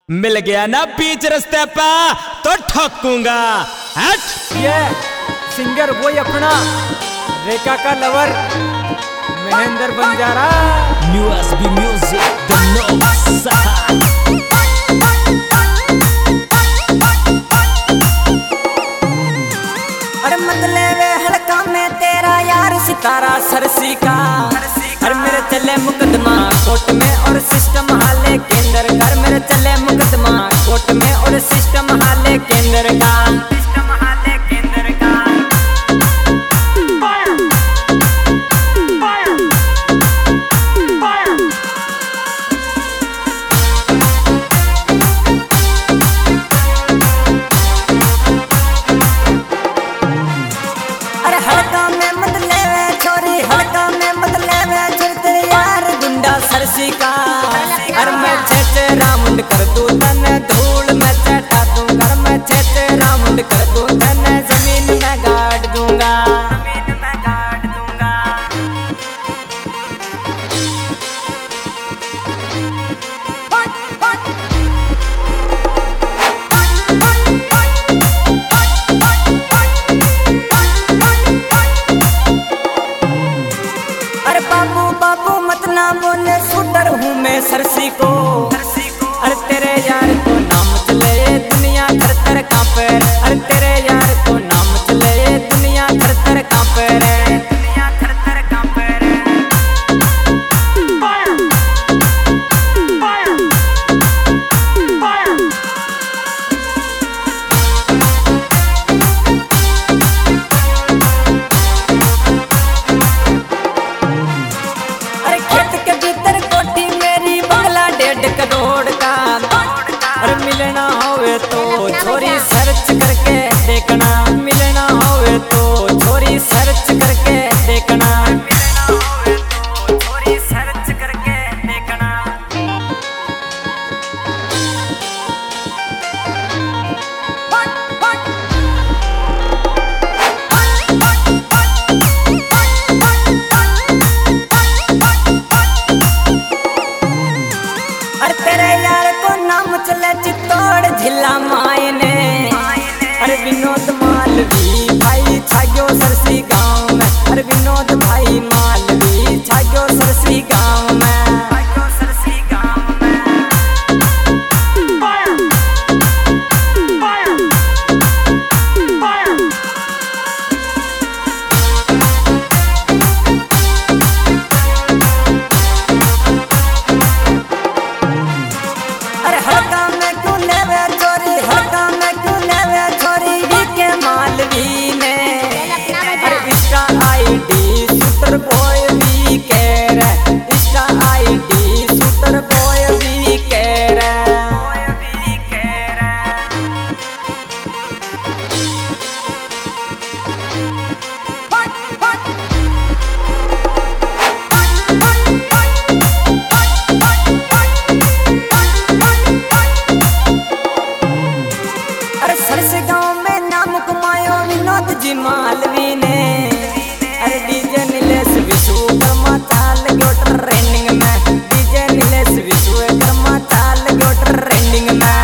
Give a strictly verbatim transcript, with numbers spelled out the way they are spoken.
मिल गया ना बीच रास्ते पे तो ठोकूंगा। हट। ये सिंगर वही अपना रेखा का lover Mahendra Banjara. New SB music द नो अरे मतले वे हड़का में तेरा यार सितारा सरसी का। अरे मेरे चले मुकदमा कोर्ट में और सिस्टम हाले केंद्र घर। मेरे चले मुकदमा कोर्ट में और सिस्टम हाले केंद्र का। सिस्टम हाले केंद्र का। अरे हड़का में मतले वे छोरी हड़का में मतले वे चलते यार गुंडा सरसी का। अरे मैं छेचे राउंड कर दूं तने धूल में चटा दूं। घर में छेचे राउंड कर दूं तने जमीन में गाड़ दूंगा। जमीन में गाड़ दूंगा। अरे बाबू बाबू मत ना बोले शूटर हूँ मैं सरसी को। अरे तेरे यार को नाम चले दुनिया थर थर कांपे। अरे तेरे यार को नाम चले दुनिया थर थर कांपे रे। दुनिया थर थर कांपे रे। अरे खेत के भीतर कोठी मेरी बंगला डेढ़ करोड़ का। अरे मिलना होवे तो छोरी सर्च करके देखना। मिलना होवे तो छोरी सर्च करके देखना। मिलना होवे तो छोरी सर्च करके देखना। अरे तेरे यार को नाम चले चित्तौड़ जिला मायने। अरे विनोद मालवी भाई छायो सरसी गांव में। अरे विनोद भाई मालवी छायो सरसी गांव में। सरसी गांव में। अरे हड़का में क्यों लेवे चोरी हड़का में क्यों लेवे चोरी वी के मालवी ने। अरे इसका आईडी शूटर बॉय वी के रे। इसका आईडी शूटर बॉय वी के रे। अरे सरसे गांव में नाम कमायो विनोद जी मालवी ने। अरे डीजे नीलेश विश्वकर्मा चाल गयो ट्रेंडिंग में। डीजे नीलेश विश्वकर्मा चाल गयो ट्रेंडिंग में।